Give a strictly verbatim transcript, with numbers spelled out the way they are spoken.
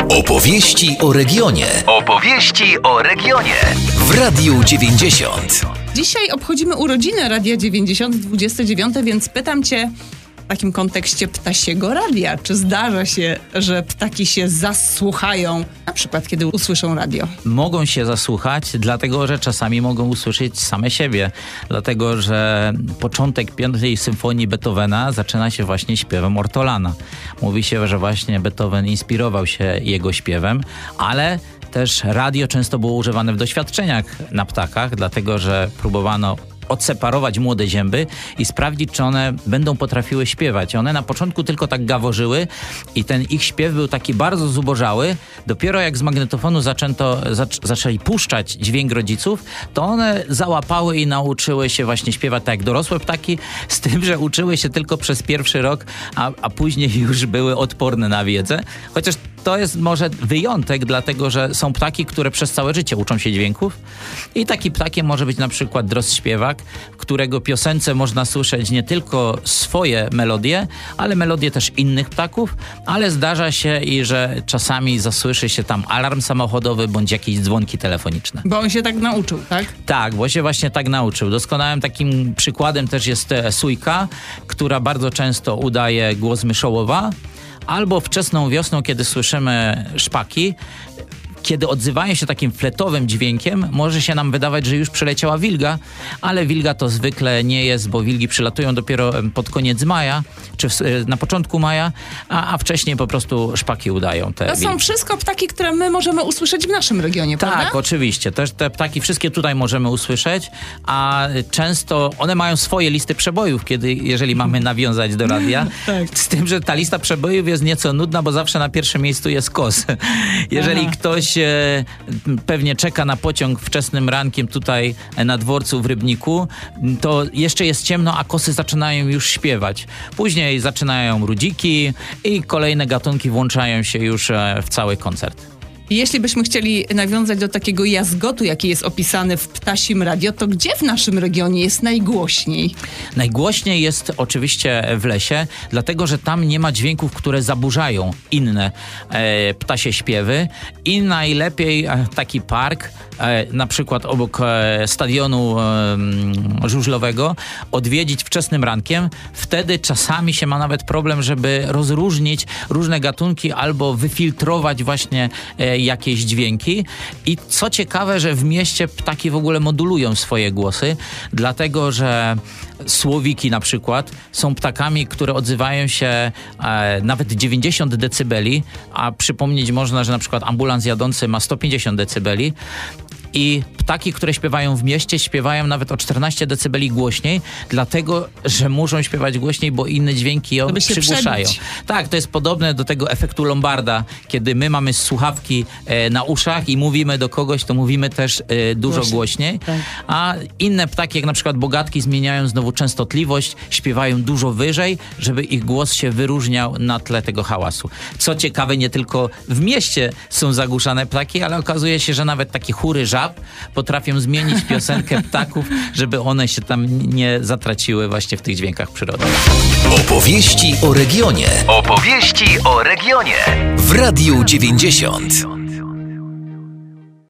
Opowieści o regionie. Opowieści o regionie. W Radiu dziewięćdziesiąt. Dzisiaj obchodzimy urodziny Radia dziewięćdziesiąt, dwudzieste dziewiąte, więc pytam cię w takim kontekście ptasiego radia. Czy zdarza się, że ptaki się zasłuchają, na przykład kiedy usłyszą radio? Mogą się zasłuchać, dlatego że czasami mogą usłyszeć same siebie. Dlatego, że początek piątej symfonii Beethovena zaczyna się właśnie śpiewem ortolana. Mówi się, że właśnie Beethoven inspirował się jego śpiewem, ale też radio często było używane w doświadczeniach na ptakach, dlatego że próbowano odseparować młode zięby i sprawdzić, czy one będą potrafiły śpiewać. One na początku tylko tak gaworzyły i ten ich śpiew był taki bardzo zubożały. Dopiero jak z magnetofonu zaczęto, zac- zaczęli puszczać dźwięk rodziców, to one załapały i nauczyły się właśnie śpiewać tak jak dorosłe ptaki, z tym, że uczyły się tylko przez pierwszy rok, a, a później już były odporne na wiedzę. Chociaż to jest może wyjątek, dlatego że są ptaki, które przez całe życie uczą się dźwięków i taki ptakiem może być na przykład drozd-śpiewak, którego piosence można słyszeć nie tylko swoje melodie, ale melodie też innych ptaków, ale zdarza się i że czasami zasłyszy się tam alarm samochodowy bądź jakieś dzwonki telefoniczne. Bo on się tak nauczył, tak? Tak, bo się właśnie tak nauczył. Doskonałym takim przykładem też jest sójka, która bardzo często udaje głos myszołowa, albo wczesną wiosną, kiedy słyszymy szpaki, kiedy odzywają się takim fletowym dźwiękiem, może się nam wydawać, że już przyleciała wilga, ale wilga to zwykle nie jest, bo wilgi przylatują dopiero pod koniec maja, czy w, na początku maja, a, a wcześniej po prostu szpaki udają te To są wilgi. wszystko ptaki, które my możemy usłyszeć w naszym regionie, Tak, prawda? oczywiście. Też te ptaki wszystkie tutaj możemy usłyszeć, a często one mają swoje listy przebojów, kiedy, jeżeli mamy nawiązać do radia. Tak. Z tym, że ta lista przebojów jest nieco nudna, bo zawsze na pierwszym miejscu jest kos. Jeżeli Aha. ktoś e, pewnie czeka na pociąg wczesnym rankiem tutaj na dworcu w Rybniku, to jeszcze jest ciemno, a kosy zaczynają już śpiewać. Później zaczynają rudziki i kolejne gatunki włączają się już e, w cały koncert. Jeśli byśmy chcieli nawiązać do takiego jazgotu, jaki jest opisany w ptasim radio, to gdzie w naszym regionie jest najgłośniej? Najgłośniej jest oczywiście w lesie, dlatego że tam nie ma dźwięków, które zaburzają inne e, ptasie śpiewy i najlepiej e, taki park, e, na przykład obok e, stadionu e, żużlowego, odwiedzić wczesnym rankiem. Wtedy czasami się ma nawet problem, żeby rozróżnić różne gatunki albo wyfiltrować właśnie e, jakieś dźwięki. I co ciekawe, że w mieście ptaki w ogóle modulują swoje głosy, dlatego że słowiki na przykład są ptakami, które odzywają się e, nawet dziewięćdziesiąt decybeli, a przypomnieć można, że na przykład ambulans jadący ma sto pięćdziesiąt decybeli. I ptaki, które śpiewają w mieście, śpiewają nawet o czternaście decybeli głośniej, dlatego, że muszą śpiewać głośniej, bo inne dźwięki ją Żeby się przygłuszają. przebić. Tak, to jest podobne do tego efektu Lombarda, kiedy my mamy słuchawki e, na uszach i mówimy do kogoś, to mówimy też e, dużo Głośniej. głośniej. Tak. A inne ptaki, jak na przykład bogatki, zmieniają znowu częstotliwość, śpiewają dużo wyżej, żeby ich głos się wyróżniał na tle tego hałasu. Co ciekawe, nie tylko w mieście są zagłuszane ptaki, ale okazuje się, że nawet takie chóry żab potrafią zmienić piosenkę ptaków, żeby one się tam nie zatraciły właśnie w tych dźwiękach przyrody. Opowieści o regionie. Opowieści o regionie. W Radiu dziewięćdziesiąt.